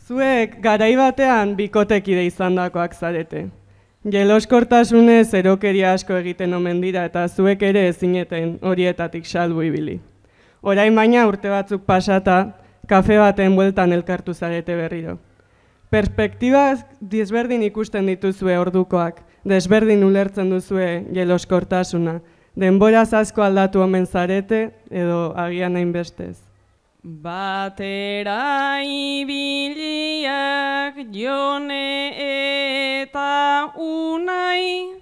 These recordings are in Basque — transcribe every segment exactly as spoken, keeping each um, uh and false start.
Zuek garai batean bikotekide izandakoak zarete. Jeloskortasunez erokeria asko egiten omen dira eta zuek ere ezineten horietatik salbu ibili. Orain baina urte batzuk pasata, kafe baten bueltan elkartu zarete berriro. Perspektibaz desberdin ikusten dituzue ordukoak, desberdin ulertzen duzue jeloskortasuna, denboraz asko aldatu omen zarete edo agian hainbestez. Batera ibiliak Jone eta Unai,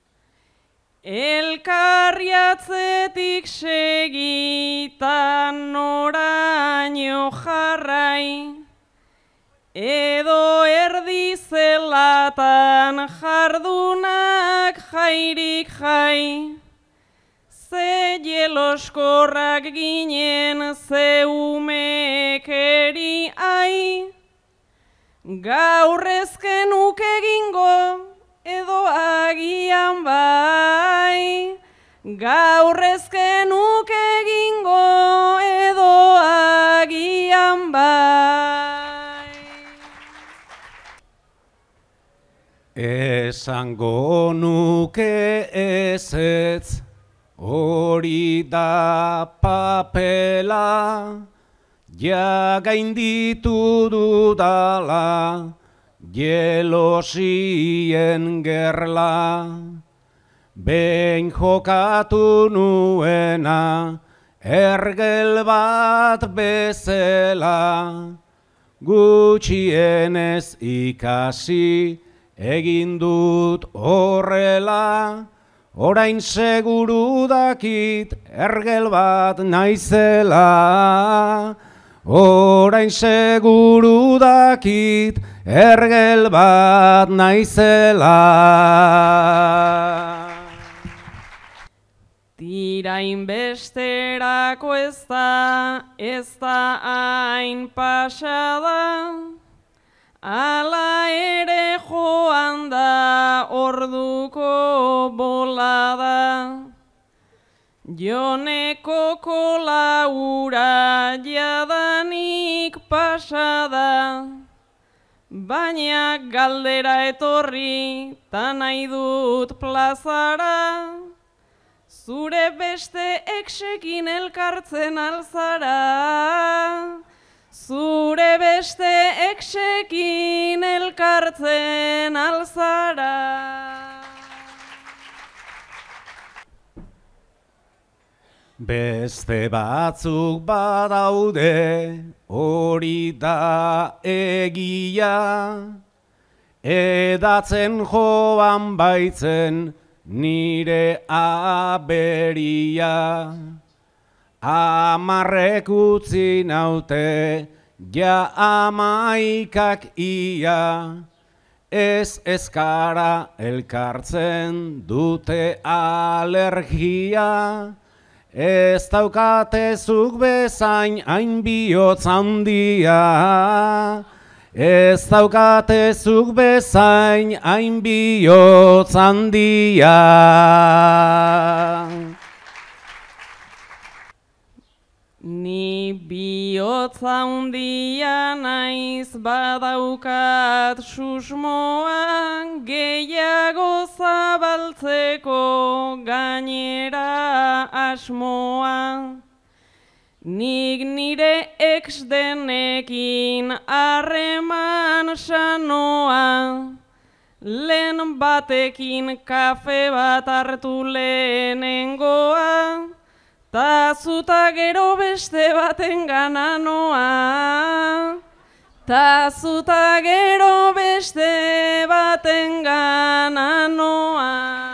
elkarriatzetik segitan noraino jarrai, edo erdi zelatan jardunak jairik jai. Ze jeloskorrak ginen zeumekeri ai, gaur ezken uke egingo edo agian bai, gaur ezken uke egingo edo agian bai. Esango nuke ezetz, hori da papela, ja gainditu dudala, jelosien gerla. Behin jokatu nuena, ergel bat bezala, gutxienez ikasi egin dut horrela. Orain seguru dakit ergel bat naizela, orain seguru dakit ergel bat naizela. Tirain besterako ez da, ez da hain pasada, ala ere joan da orduko bolada. Joneko kolaura jadanik pasada, baina galdera etorri ta nahi dut plazara. Zure beste eksekin elkartzen alzara, zure beste eksekin elkartzen alzara. Beste batzuk badaude, hori da egia, edatzen joan baitzen nire aberia. Amarrek utzi naute, ja amaikak ia, ez ezkara elkartzen dute alergia. Ez daukatezuk bezain hain bihotz handia, ez daukatezuk bezain hain bihotz handia. Ni bihotz handia naiz badaukat susmoan, gehiago zabaltzeko gainera asmoa. Nik nire ex denekin harreman sanoa, lehen batekin kafe bat hartu lehenengoa, ta zuta gero beste baten gana noa, ta zuta gero beste baten gana noa.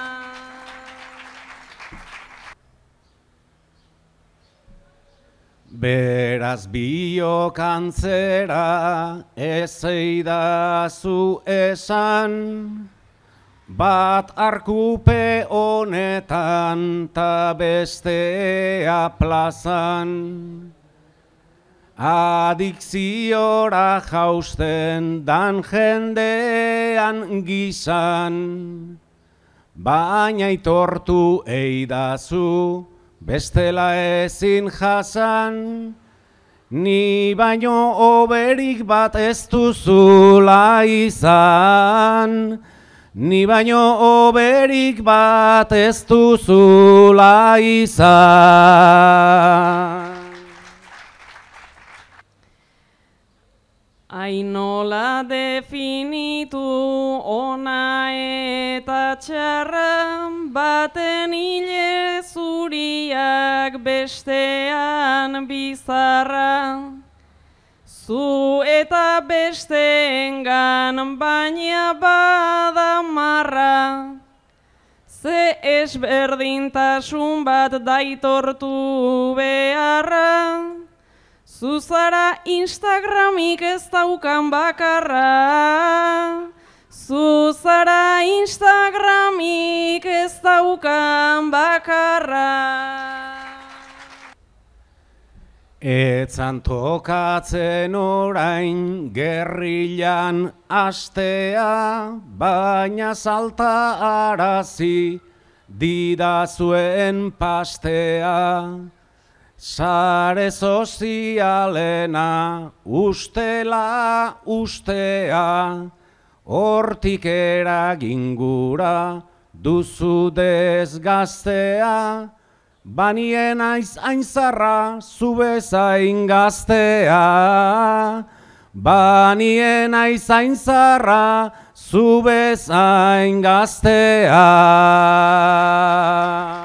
Beraz biok antzera ez eidazu esan, bat arkupe honetan ta bestea plazan. Adikziora jausten dan jendean gizan, baina aitortu eidazu bestela ezin jasan. ni baino oberik bat ez duzula izan, ni baino oberik bat ez duzula izan. Ainola definitu ona eta txarra, baten hile zuriak bestean bizarra. Zu eta besteengan baina bada marra, ze ezberdintasun bat daitortu beharra. Zuzara Instagramik ez daukan bakarra, Zuzara Instagramik ez daukan bakarra. Etzan tokatzen orain gerrilan astea, baina salta arazi didazuen pastea. Sare sozialena ustela ustea, hortik eragingura duzu desgaztea, banien aiz aintzarra zu bezain gaztea, banien aiz aintzarra zu bezain gaztea.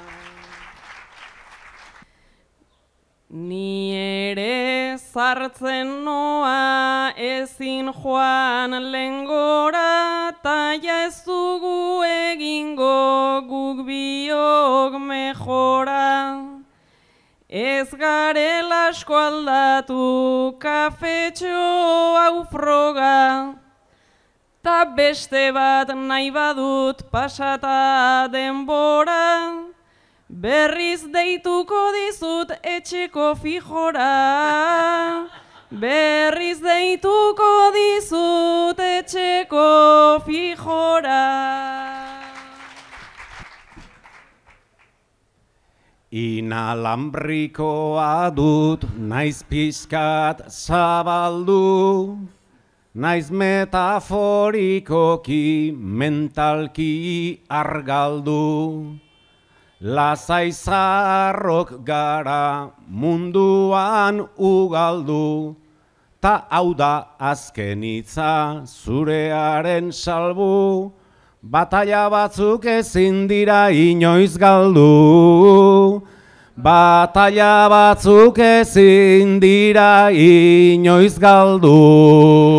Ni ere zartzen noa ezin joan lengora, taia ez dugu egingo guk biok mejora. Ez garela asko aldatu kafetxo hau froga, ta beste bat nahi badut pasata denbora. Berriz deituko dizut etxeko fijora, berriz deituko dizut etxeko fijora. Inalambrikoa dut naiz pizkat zabaldu, naiz metaforikoki mentalki argaldu. Lasai zarrok gara munduan ugaldu, ta hau da azken hitza zurearen salbu, batalla batzuk ezin dira inoiz galdu, batalla batzuk ezin dira inoiz galdu.